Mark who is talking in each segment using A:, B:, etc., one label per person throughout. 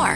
A: more.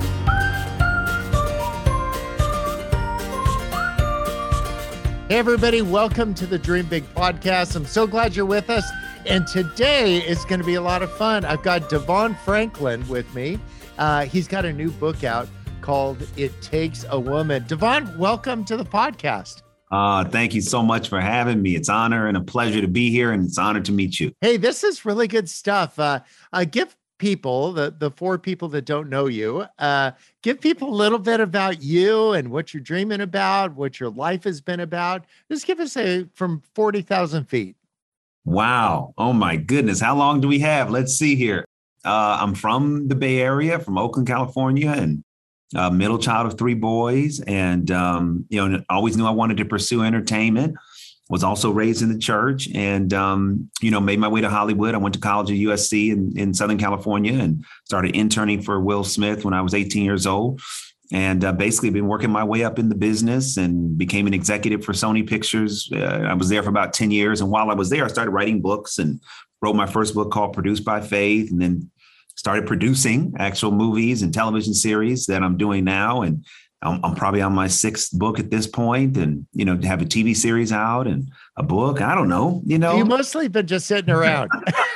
B: Hey, everybody. Welcome to the Dream Big podcast. I'm so glad you're with us. And today is going to be a lot of fun. I've got Devon Franklin with me. He's got a new book out called It Takes a Woman. Devon, welcome to the podcast.
C: Thank you so much for having me. It's an honor and a pleasure to be here, and it's an honor to meet you.
B: Hey, this is really good stuff. Give people, the four people that don't know you, give people a little bit about you and what you're dreaming about, what your life has been about. Just give us from 40,000 feet.
C: Wow. Oh, my goodness. How long do we have? Let's see here. I'm from the Bay Area, from Oakland, California, and middle child of three boys. And, always knew I wanted to pursue entertainment. Was also raised in the church and, made my way to Hollywood. I went to college at USC in Southern California and started interning for Will Smith when I was 18 years old. And basically been working my way up in the business and became an executive for Sony Pictures. I was there for about 10 years. And while I was there, I started writing books and wrote my first book called Produced by Faith, and then started producing actual movies and television series that I'm doing now. And I'm probably on my sixth book at this point, and, have a TV series out and a book. I don't know,
B: You mostly been just sitting around.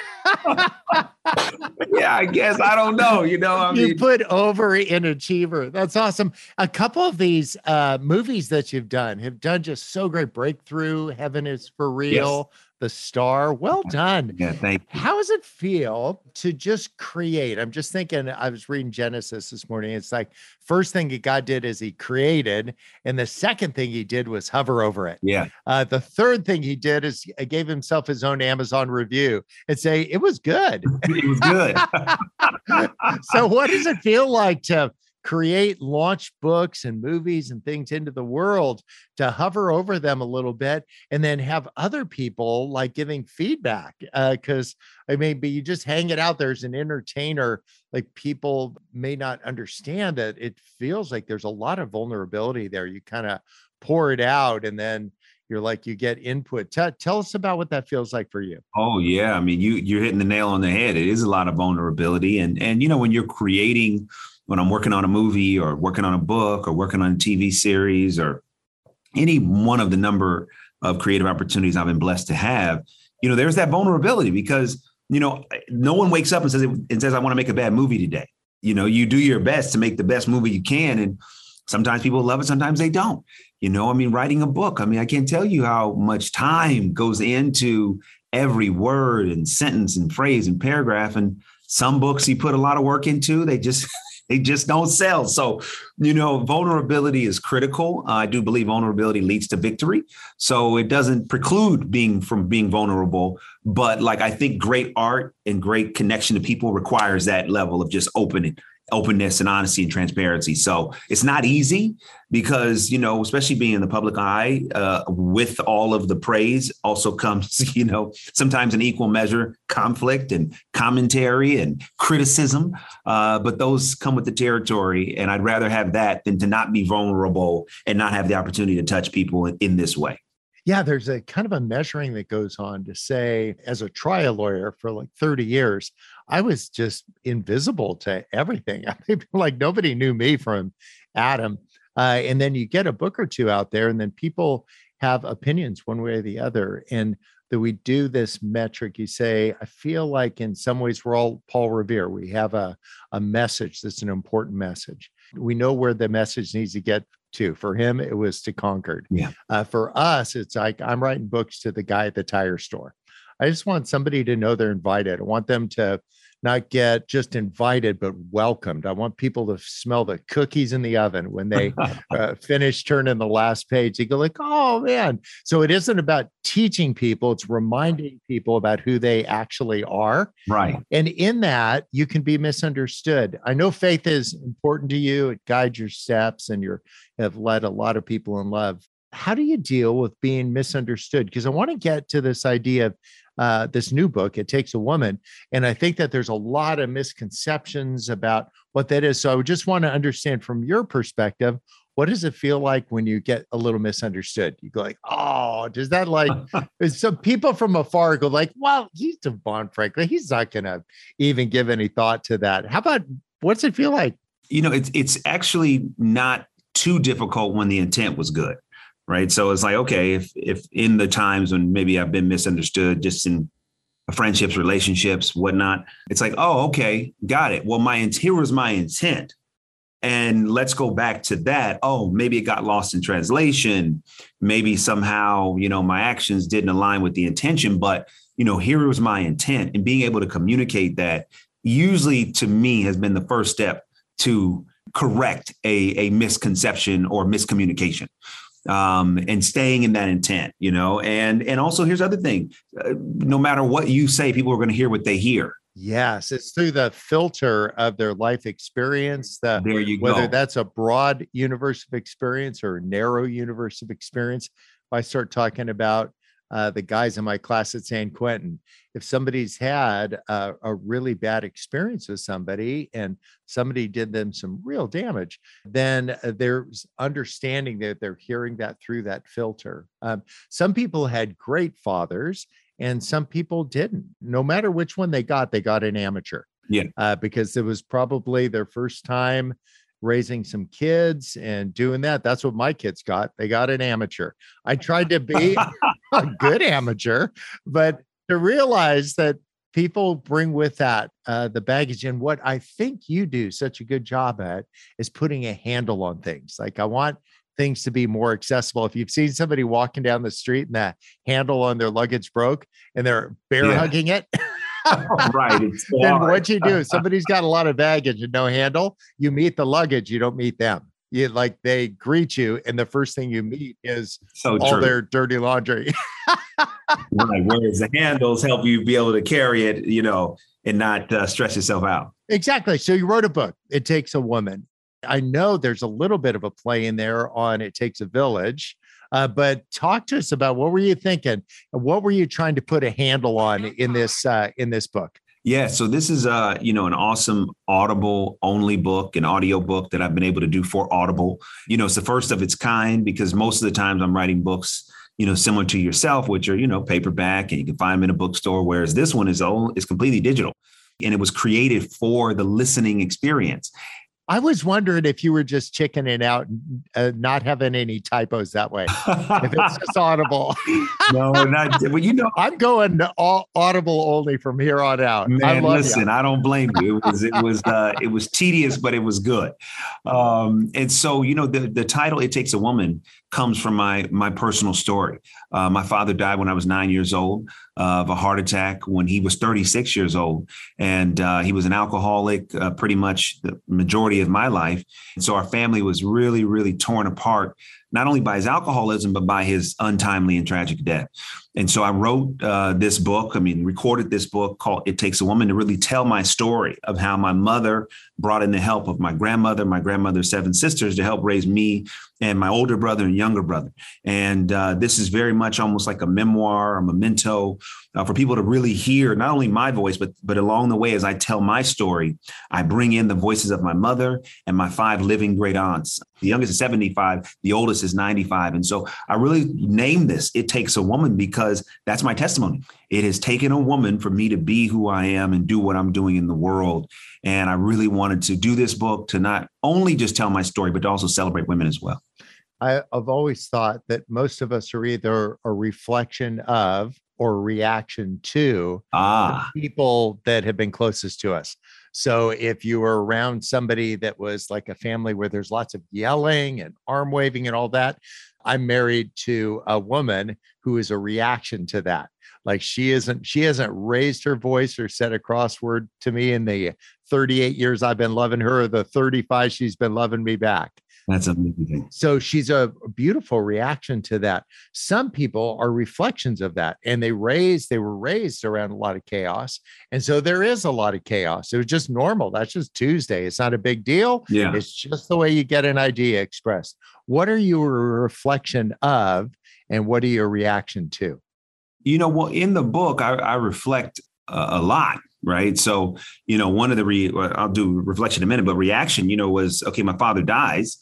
C: Yeah, I guess. I don't know.
B: You put over in achiever. That's awesome. A couple of these movies that you've done have done just so great. Breakthrough, Heaven is for Real. Yes. The Star. Well done.
C: Yeah, thank you.
B: How does it feel to just create? I'm just thinking, I was reading Genesis this morning. It's like, first thing God did is he created. And the second thing he did was hover over it.
C: Yeah.
B: The third thing he did is gave himself his own Amazon review and say, it was good.
C: It was good.
B: So what does it feel like to create, launch books and movies and things into the world, to hover over them a little bit and then have other people like giving feedback? Because but you just hang it out there as an entertainer, like people may not understand that it feels like there's a lot of vulnerability there. You kind of pour it out and then you get input. Tell us about what that feels like for you.
C: Oh, yeah. I mean, you're hitting the nail on the head. It is a lot of vulnerability. And when you're creating, when I'm working on a movie or working on a book or working on a TV series or any one of the number of creative opportunities I've been blessed to have, there's that vulnerability because, no one wakes up and says, I want to make a bad movie today. You do your best to make the best movie you can. And sometimes people love it. Sometimes they don't. Writing a book. I can't tell you how much time goes into every word and sentence and phrase and paragraph. And some books you put a lot of work into, they just don't sell. So, vulnerability is critical. I do believe vulnerability leads to victory. So it doesn't preclude being vulnerable. But I think great art and great connection to people requires that level of just openness and honesty and transparency. So it's not easy because, especially being in the public eye, with all of the praise also comes, sometimes an equal measure, conflict and commentary and criticism. But those come with the territory. And I'd rather have that than to not be vulnerable and not have the opportunity to touch people in this way.
B: Yeah, there's a kind of a measuring that goes on to say, as a trial lawyer for 30 years, I was just invisible to everything. Nobody knew me from Adam. And then you get a book or two out there and then people have opinions one way or the other. And that we do this metric, you say, I feel like in some ways we're all Paul Revere. We have a message that's an important message. We know where the message needs to get to. For him, it was to Concord.
C: Yeah.
B: For us, it's like I'm writing books to the guy at the tire store. I just want somebody to know they're invited. I want them to not get just invited, but welcomed. I want people to smell the cookies in the oven when they finish turning the last page. They go like, oh man. So it isn't about teaching people. It's reminding people about who they actually are.
C: Right.
B: And in that, you can be misunderstood. I know faith is important to you. It guides your steps and you have led a lot of people in love. How do you deal with being misunderstood? Because I want to get to this idea of this new book, It Takes a Woman. And I think that there's a lot of misconceptions about what that is. So I would just want to understand from your perspective, what does it feel like when you get a little misunderstood? You go like, oh, does that some people from afar go like, well, he's Devon Franklin. He's not going to even give any thought to that. How about, what's it feel like?
C: It's actually not too difficult when the intent was good. Right. So it's like, OK, if in the times when maybe I've been misunderstood just in friendships, relationships, whatnot, it's like, oh, OK, got it. Well, here was my intent. And let's go back to that. Oh, maybe it got lost in translation. Maybe somehow, my actions didn't align with the intention. But, here was my intent. And being able to communicate that usually to me has been the first step to correct a misconception or miscommunication. And staying in that intent, and also here's the other thing. No matter what you say, people are going to hear what they hear.
B: Yes, it's through the filter of their life experience,
C: There you go.
B: whether that's a broad universe of experience or a narrow universe of experience. If I start talking about the guys in my class at San Quentin, if somebody's had a really bad experience with somebody and somebody did them some real damage, then there's understanding that they're hearing that through that filter. Some people had great fathers and some people didn't. No matter which one they got an amateur.
C: Yeah.
B: Because it was probably their first time raising some kids and doing that. That's what my kids got. They got an amateur. I tried to be a good amateur, but to realize that people bring with that the baggage. And what I think you do such a good job at is putting a handle on things. Like I want things to be more accessible. If you've seen somebody walking down the street and the handle on their luggage broke and they're bear hugging it,
C: right.
B: Then what you do, somebody's got a lot of baggage and no handle, you meet the luggage, you don't meet them. They greet you, and the first thing you meet is all their dirty laundry.
C: Right. Whereas the handles help you be able to carry it, and not stress yourself out.
B: Exactly. So you wrote a book, It Takes a Woman. I know there's a little bit of a play in there on It Takes a Village, but talk to us about what were you thinking? What were you trying to put a handle on in this book?
C: Yeah. So this is, an awesome Audible only book, an audio book that I've been able to do for Audible. It's the first of its kind because most of the times I'm writing books, similar to yourself, which are, paperback and you can find them in a bookstore, whereas this one is completely digital. And it was created for the listening experience.
B: I was wondering if you were just chickening out and not having any typos that way. If it's just Audible.
C: No, not. Well,
B: I'm going Audible only from here on out.
C: Man, listen, I don't blame you. It was tedious, but it was good. And so, the title "It Takes a Woman" comes from my personal story. My father died when I was 9 years old of a heart attack when he was 36 years old. And he was an alcoholic pretty much the majority of my life. And so our family was really, really torn apart, not only by his alcoholism, but by his untimely and tragic death. And so I wrote recorded this book called It Takes a Woman to really tell my story of how my mother brought in the help of my grandmother's 7 sisters to help raise me and my older brother and younger brother. And this is very much almost like a memoir, a memento for people to really hear not only my voice, but along the way, as I tell my story, I bring in the voices of my mother and my 5 living great aunts. The youngest is 75, the oldest is 95. And so I really named this It Takes a Woman because that's my testimony. It has taken a woman for me to be who I am and do what I'm doing in the world. And I really wanted to do this book to not only just tell my story, but to also celebrate women as well.
B: I've always thought that most of us are either a reflection of or reaction to the people that have been closest to us. So if you were around somebody that was like a family where there's lots of yelling and arm waving and all that, I'm married to a woman who is a reaction to that. Like she hasn't raised her voice or said a crossword to me in the 38 years I've been loving her, or the 35 she's been loving me back.
C: That's amazing.
B: So she's a beautiful reaction to that. Some people are reflections of that, and they were raised around a lot of chaos. And so there is a lot of chaos. It was just normal. That's just Tuesday. It's not a big deal.
C: Yeah.
B: It's just the way you get an idea expressed. What are you a reflection of, and what are you a reaction to?
C: Well, in the book, I reflect a lot. Right. So, one of I'll do reflection in a minute, but reaction, was, okay, my father dies.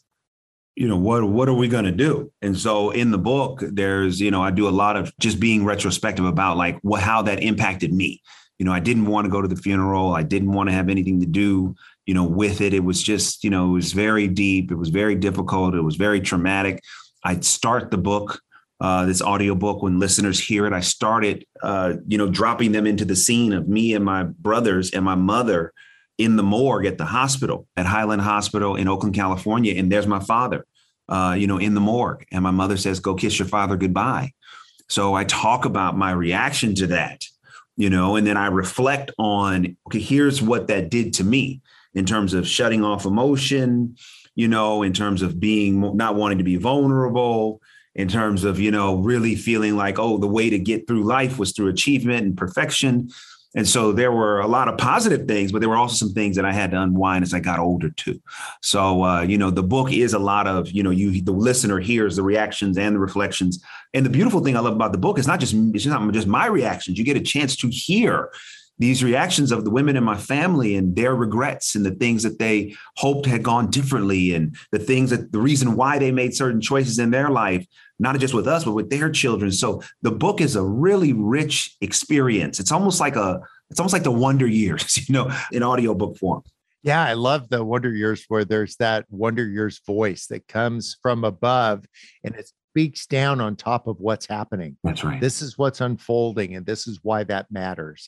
C: What are we going to do? And so in the book, there's, I do a lot of just being retrospective about how that impacted me. I didn't want to go to the funeral. I didn't want to have anything to do, with it. It was just, it was very deep. It was very difficult. It was very traumatic. I'd start the book, this audiobook, when listeners hear it, I started, dropping them into the scene of me and my brothers and my mother in the morgue at the hospital, at Highland Hospital in Oakland, California. And there's my father, in the morgue. And my mother says, "Go kiss your father goodbye." So I talk about my reaction to that, and then I reflect on, okay, here's what that did to me in terms of shutting off emotion, in terms of not wanting to be vulnerable, in terms of, really feeling like, oh, the way to get through life was through achievement and perfection. And so there were a lot of positive things, but there were also some things that I had to unwind as I got older too. So, the book is a lot of, the listener hears the reactions and the reflections. And the beautiful thing I love about the book is it's not just my reactions. You get a chance to hear these reactions of the women in my family and their regrets and the things that they hoped had gone differently, and the reason why they made certain choices in their life, not just with us, but with their children. So the book is a really rich experience. It's almost like the Wonder Years, in audiobook form.
B: Yeah, I love the Wonder Years, where there's that Wonder Years voice that comes from above and it speaks down on top of what's happening.
C: That's right.
B: This is what's unfolding, and this is why that matters.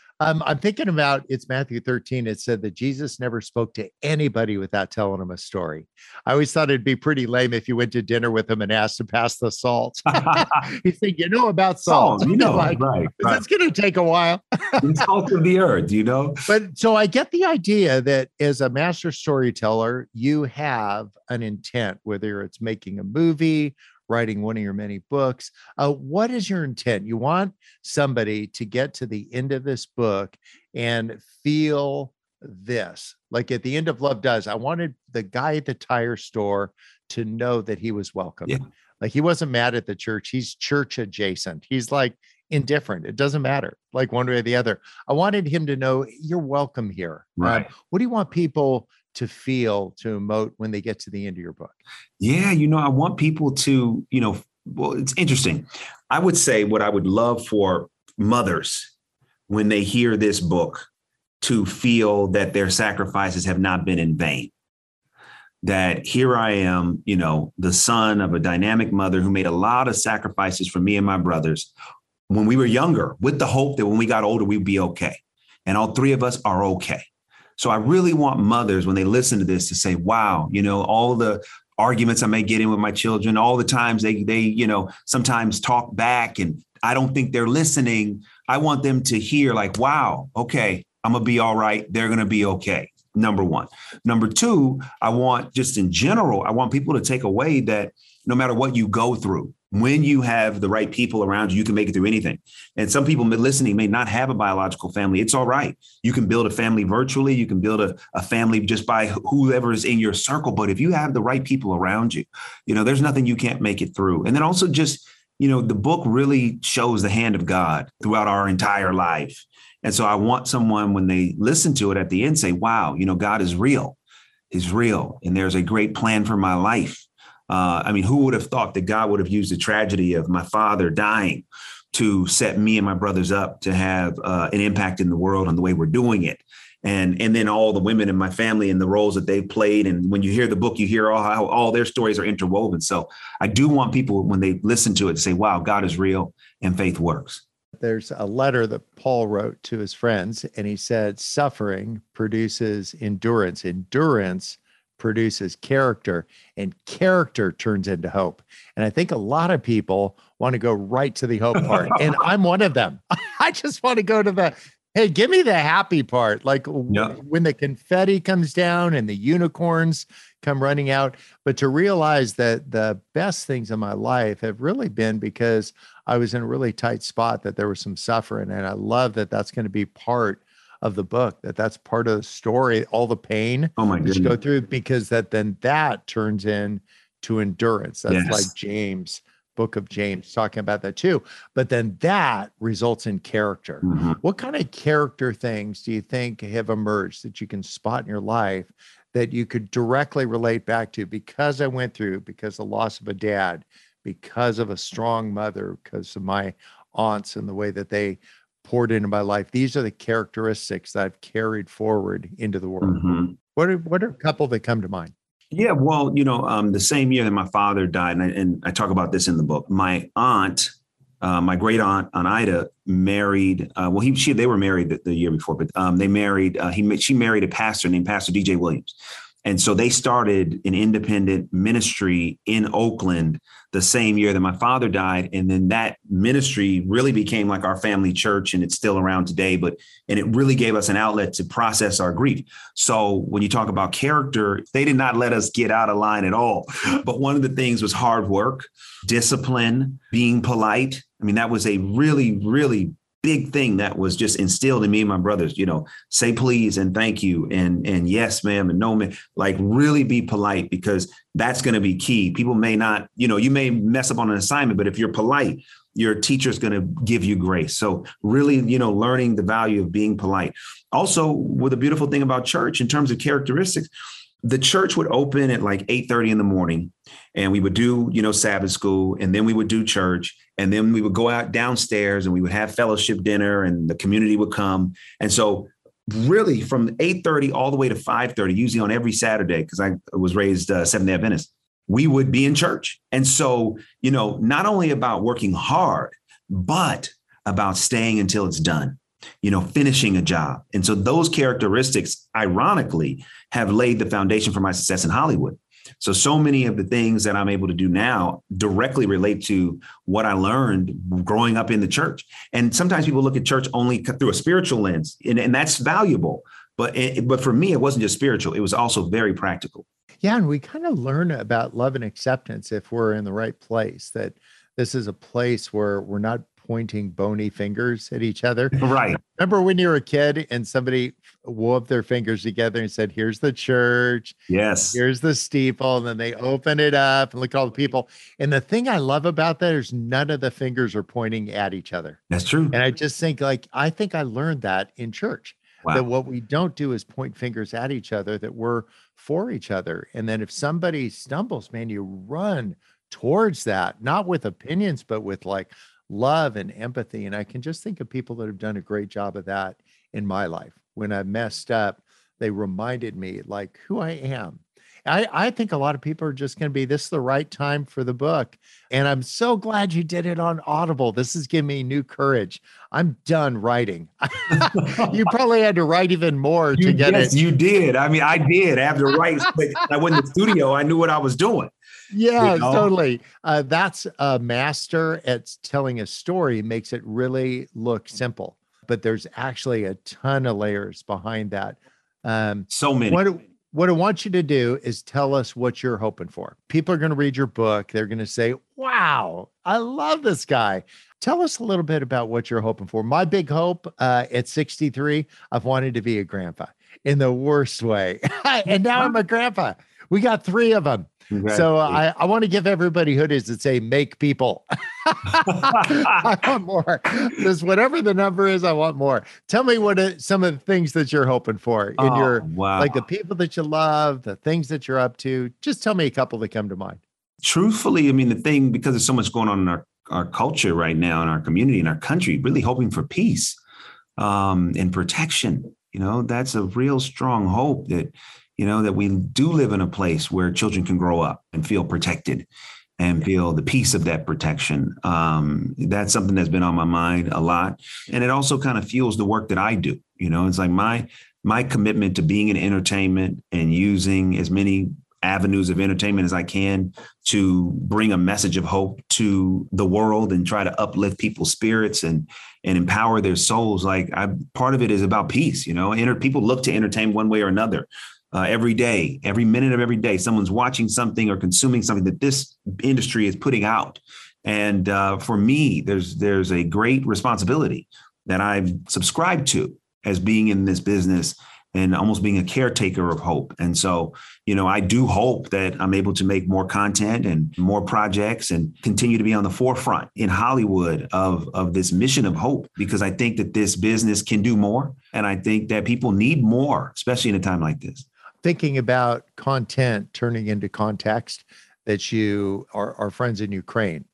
B: I'm thinking about, it's Matthew 13. It said that Jesus never spoke to anybody without telling them a story. I always thought it'd be pretty lame if you went to dinner with him and asked to pass the salt. He said, about salt.
C: Right.
B: That's going to take a while.
C: The salt of the earth,
B: But so I get the idea that as a master storyteller, you have an intent, whether it's making a movie, writing one of your many books. What is your intent? You want somebody to get to the end of this book and feel this. Like at the end of Love Does, I wanted the guy at the tire store to know that he was welcome.
C: Yeah.
B: Like he wasn't mad at the church. He's church adjacent. He's like indifferent. It doesn't matter, like one way or the other. I wanted him to know you're welcome here.
C: Right.
B: What do you want people to feel, to emote when they get to the end of your book?
C: Yeah, I want people to, well, it's interesting. I would say what I would love for mothers when they hear this book to feel that their sacrifices have not been in vain. That here I am, the son of a dynamic mother who made a lot of sacrifices for me and my brothers when we were younger, with the hope that when we got older, we'd be okay. And all three of us are okay. So I really want mothers, when they listen to this, to say, wow, all the arguments I may get in with my children, all the times they sometimes talk back and I don't think they're listening. I want them to hear like, wow, okay, I'm going to be all right. They're going to be okay. Number one. Number two, I want people to take away that no matter what you go through, when you have the right people around you, you can make it through anything. And some people listening may not have a biological family. It's all right. You can build a family virtually. You can build a family just by whoever is in your circle. But if you have the right people around you, there's nothing you can't make it through. And then also just, the book really shows the hand of God throughout our entire life. And so I want someone, when they listen to it at the end, say, wow, God is real. He's real. And there's a great plan for my life. Who would have thought that God would have used the tragedy of my father dying to set me and my brothers up to have an impact in the world on the way we're doing it? And then all the women in my family and the roles that they've played. And when you hear the book, you hear how all their stories are interwoven. So I do want people, when they listen to it, to say, wow, God is real and faith works.
B: There's a letter that Paul wrote to his friends, and he said, suffering produces endurance. Endurance produces character, and character turns into hope. And I think a lot of people want to go right to the hope part. And I'm one of them. I just want to go to hey, give me the happy part. Like when the confetti comes down and the unicorns come running out. But to realize that the best things in my life have really been because I was in a really tight spot, that there was some suffering. And I love that that's going to be part of the book, that's part of the story, all the pain that you go through, because that turns into endurance. That's like James, book of James, talking about that too. But then that results in character. Mm-hmm. What kind of character things do you think have emerged that you can spot in your life that you could directly relate back to? Because I went through, because the loss of a dad, because of a strong mother, because of my aunts and the way that they poured into my life. These are the characteristics that I've carried forward into the world.
C: Mm-hmm.
B: What are a couple that come to mind?
C: Yeah, well, the same year that my father died, and I talk about this in the book, my aunt, my great aunt, Aunt Ida, married. They were married the year before, but they married. She married a pastor named Pastor DJ Williams, and so they started an independent ministry in Oakland the same year that my father died, and then that ministry really became like our family church, and it's still around today. And it really gave us an outlet to process our grief. So when you talk about character, they did not let us get out of line at all. But one of the things was hard work, discipline, being polite. I mean, that was a really, really big thing that was just instilled in me and my brothers, say please and thank you and yes, ma'am, and no, ma'am, like really be polite, because that's going to be key. People may not, you may mess up on an assignment, but if you're polite, your teacher's going to give you grace. So really, learning the value of being polite. Also, with a beautiful thing about church in terms of characteristics, the church would open at like 8:30 in the morning, and we would do, Sabbath school, and then we would do church, and then we would go out downstairs and we would have fellowship dinner, and the community would come. And so really from 8:30 all the way to 5:30, usually on every Saturday, because I was raised Seventh-day Adventist, we would be in church. And so, not only about working hard, but about staying until it's done, finishing a job. And so those characteristics, ironically, have laid the foundation for my success in Hollywood. So many of the things that I'm able to do now directly relate to what I learned growing up in the church. And sometimes people look at church only through a spiritual lens, and that's valuable. But for me, it wasn't just spiritual. It was also very practical.
B: Yeah. And we kind of learn about love and acceptance if we're in the right place, that this is a place where we're not pointing bony fingers at each other.
C: Right.
B: Remember when you were a kid and somebody wove their fingers together and said, here's the church.
C: Yes.
B: Here's the steeple. And then they open it up and look at all the people. And the thing I love about that is none of the fingers are pointing at each other.
C: That's true.
B: And I just think I think I learned that in church. Wow. That what we don't do is point fingers at each other, that we're for each other. And then if somebody stumbles, man, you run towards that, not with opinions, but with like love and empathy. And I can just think of people that have done a great job of that in my life. When I messed up, they reminded me like who I am. I think a lot of people are just going to be, this is the right time for the book. And I'm so glad you did it on Audible. This is giving me new courage. I'm done writing. You probably had to write even more to get it.
C: You did. I mean, I did. I have to write. I went in the studio. I knew what I was doing.
B: Yeah, totally. That's a master at telling a story, makes it really look simple. But there's actually a ton of layers behind that.
C: So many.
B: What I want you to do is tell us what you're hoping for. People are going to read your book. They're going to say, wow, I love this guy. Tell us a little bit about what you're hoping for. My big hope at 63, I've wanted to be a grandpa in the worst way. And now I'm a grandpa. We got 3 of them. So I want to give everybody hoodies that say make people. I want more. Just whatever the number is, I want more. Tell me what some of the things that you're hoping for in like the people that you love, the things that you're up to. Just tell me a couple that come to mind.
C: Truthfully, I mean, the thing, because there's so much going on in our culture right now, in our community, in our country, really hoping for peace and protection. That's a real strong hope that that we do live in a place where children can grow up and feel protected and feel the peace of that protection. That's something that's been on my mind a lot. And it also kind of fuels the work that I do. It's like my commitment to being in entertainment and using as many avenues of entertainment as I can to bring a message of hope to the world and try to uplift people's spirits and empower their souls. Like part of it is about peace. People look to entertain one way or another. Every day, every minute of every day, someone's watching something or consuming something that this industry is putting out. And for me, there's a great responsibility that I've subscribed to as being in this business and almost being a caretaker of hope. And so, I do hope that I'm able to make more content and more projects and continue to be on the forefront in Hollywood of this mission of hope, because I think that this business can do more. And I think that people need more, especially in a time like this.
B: Thinking about content turning into context, that you are friends in Ukraine.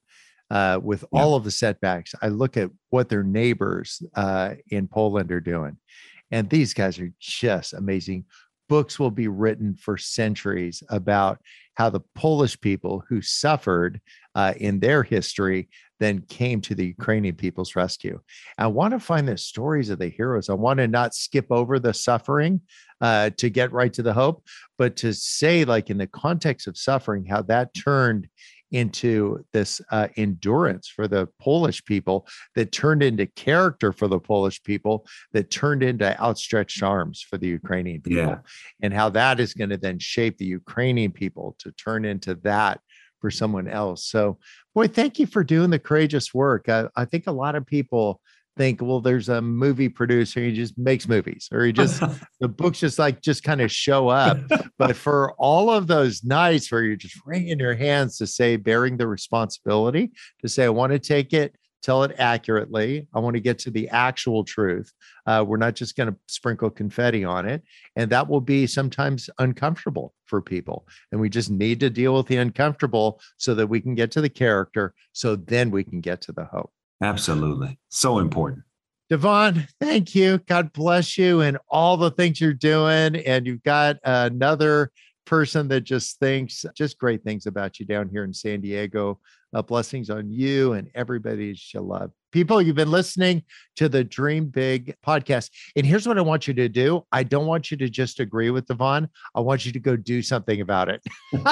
B: with all of the setbacks. I look at what their neighbors in Poland are doing, and these guys are just amazing. Books will be written for centuries about how the Polish people who suffered in their history then came to the Ukrainian people's rescue. I want to find the stories of the heroes. I want to not skip over the suffering to get right to the hope, but to say, like, in the context of suffering, how that turned into this endurance for the Polish people, that turned into character for the Polish people, that turned into outstretched arms for the Ukrainian people, and how that is going to then shape the Ukrainian people to turn into that for someone else. So, boy, thank you for doing the courageous work. I think a lot of people think, well, there's a movie producer, he just makes movies, or he just, the books just kind of show up. But for all of those nights where you're just wringing your hands to say, bearing the responsibility to say, I want to take it, tell it accurately. I want to get to the actual truth. We're not just going to sprinkle confetti on it. And that will be sometimes uncomfortable for people. And we just need to deal with the uncomfortable so that we can get to the character. So then we can get to the hope.
C: Absolutely. So important.
B: Devon, thank you. God bless you and all the things you're doing. And you've got another person that just thinks just great things about you down here in San Diego. Blessings on you and everybody you love. People, you've been listening to the Dream Big podcast. And here's what I want you to do. I don't want you to just agree with Devon. I want you to go do something about it.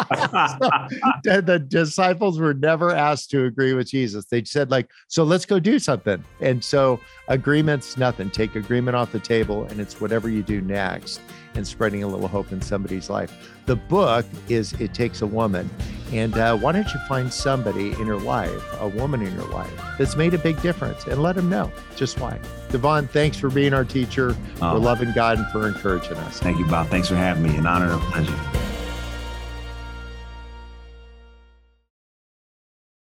B: So, the disciples were never asked to agree with Jesus. They said, like, so let's go do something. And so agreement's nothing. Take agreement off the table, and it's whatever you do next and spreading a little hope in somebody's life. The book is It Takes a Woman. And why don't you find somebody in your life, a woman in your life, that's made a big difference, and let them know just why. Devon, thanks for being our teacher, for loving God and for encouraging us.
C: Thank you, Bob. Thanks for having me. An honor and a pleasure.